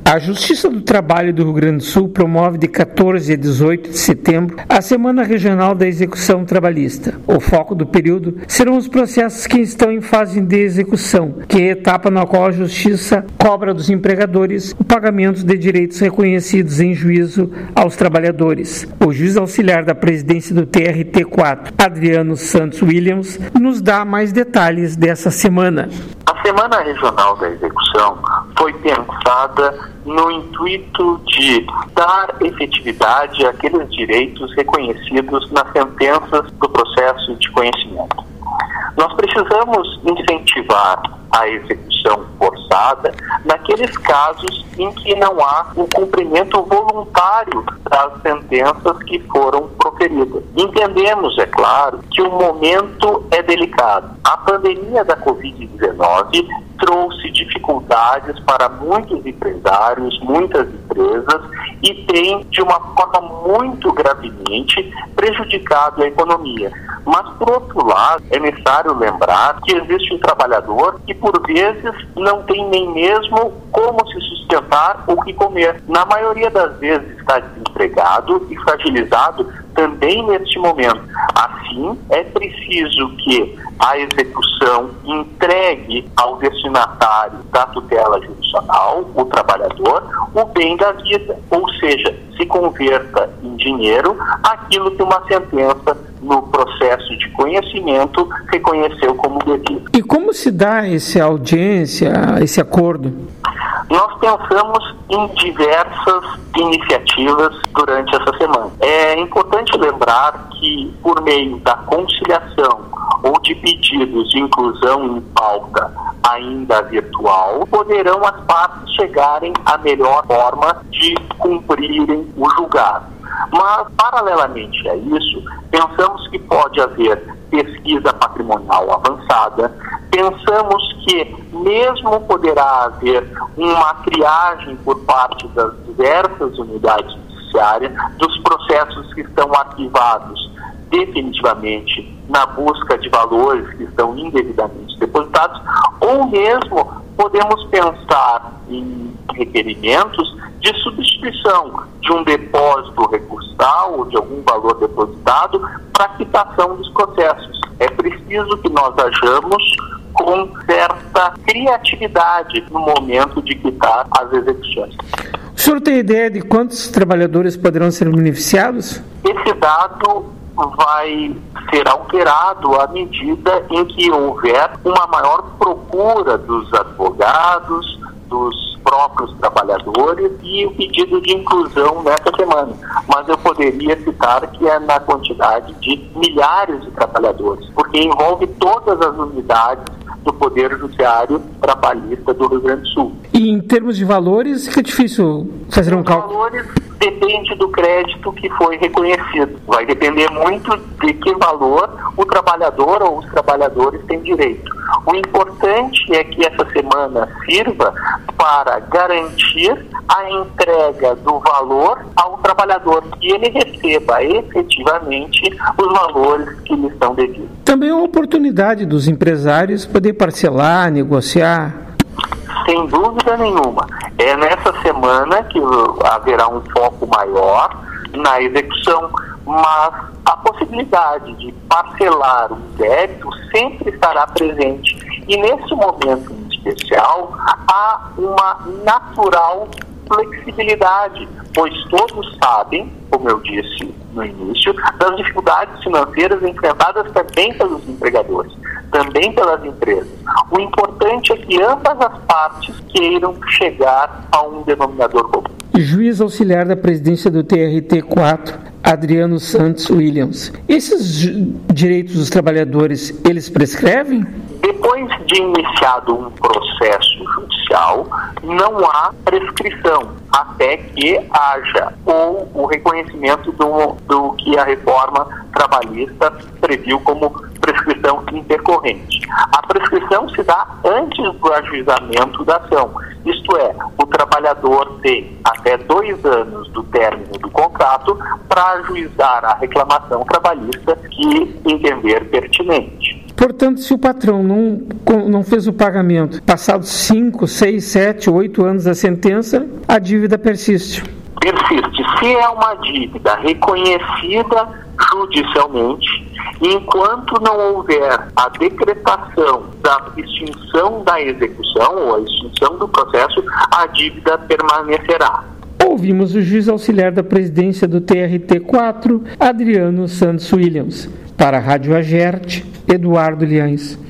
A Justiça do Trabalho do Rio Grande do Sul promove de 14 a 18 de setembro a Semana Regional da Execução Trabalhista. O foco do período serão os processos que estão em fase de execução, que é a etapa na qual a Justiça cobra dos empregadores o pagamento de direitos reconhecidos em juízo aos trabalhadores. O juiz auxiliar da presidência do TRT4, Adriano Santos Williams, nos dá mais detalhes dessa semana. A Semana Regional da Execução foi pensada no intuito de dar efetividade àqueles direitos reconhecidos nas sentenças do processo de conhecimento. Nós precisamos incentivar a execução forçada naqueles casos em que não há um cumprimento voluntário das sentenças que foram proferidas. Entendemos, é claro, que o momento é delicado. A pandemia da Covid-19 trouxe dificuldades para muitos empresários, muitas empresas, e tem, de uma forma muito gravemente, prejudicado a economia. Mas, por outro lado, é necessário lembrar que existe um trabalhador que, por vezes, não tem nem mesmo como se sustentar ou que comer. Na maioria das vezes está desempregado e fragilizado também neste momento. Assim, é preciso que a execução entregue ao destinatário da tutela judicial, o trabalhador, o bem da vida, ou seja, se converta em dinheiro aquilo que uma sentença no processo de conhecimento reconheceu como devido. E como se dá essa audiência, esse acordo? Nós pensamos em diversas iniciativas durante essa semana. É importante lembrar que, por meio da conciliação ou de pedidos de inclusão em pauta ainda virtual, poderão as partes chegarem à melhor forma de cumprirem o julgado. Mas, paralelamente a isso, pensamos que pode haver pesquisa patrimonial avançada, pensamos que mesmo poderá haver uma triagem por parte das diversas unidades judiciárias dos processos que estão arquivados definitivamente na busca de valores que estão indevidamente depositados, ou mesmo podemos pensar em requerimentos de substituição de um depósito recursal ou de algum valor depositado para quitação dos processos. É preciso que nós hajamos com certa criatividade no momento de quitar as execuções. O senhor tem ideia de quantos trabalhadores poderão ser beneficiados? Esse dado vai ser alterado à medida em que houver uma maior procura dos advogados, dos próprios trabalhadores e o pedido de inclusão nessa semana. Mas eu poderia citar que é na quantidade de milhares de trabalhadores, porque envolve todas as unidades do Poder Judiciário Trabalhista do Rio Grande do Sul. E em termos de valores, fica difícil fazer um cálculo? Os valores depende do crédito que foi reconhecido. Vai depender muito de que valor o trabalhador ou os trabalhadores têm direito. O importante é que essa semana sirva para garantir a entrega do valor ao trabalhador, que ele receba efetivamente os valores que lhe estão devidos. Também é uma oportunidade dos empresários poder parcelar, negociar. Sem dúvida nenhuma. É nessa semana que haverá um foco maior na execução, mas a possibilidade de parcelar o débito sempre estará presente. E nesse momento em especial, há uma natural flexibilidade, pois todos sabem, como eu disse no início, das dificuldades financeiras enfrentadas também pelos empregadores, também pelas empresas. O importante é que ambas as partes queiram chegar a um denominador comum. Juiz auxiliar da presidência do TRT4, Adriano Santos Williams. Esses direitos dos trabalhadores, eles prescrevem? Depois de iniciado um processo judicial, não há prescrição, até que haja ou o reconhecimento do que a reforma trabalhista previu como prescrição intercorrente. A prescrição se dá antes do ajuizamento da ação, isto é, o trabalhador tem até 2 anos do término do contrato para ajuizar a reclamação trabalhista que entender pertinente. Portanto, se o patrão não fez o pagamento passados 5, 6, 7, 8 anos da sentença, a dívida persiste. Persiste. Se é uma dívida reconhecida judicialmente, enquanto não houver a decretação da extinção da execução ou a extinção do processo, a dívida permanecerá. Ouvimos o juiz auxiliar da presidência do TRT4, Adriano Santos Williams. Para a Rádio Agerte, Eduardo Liães.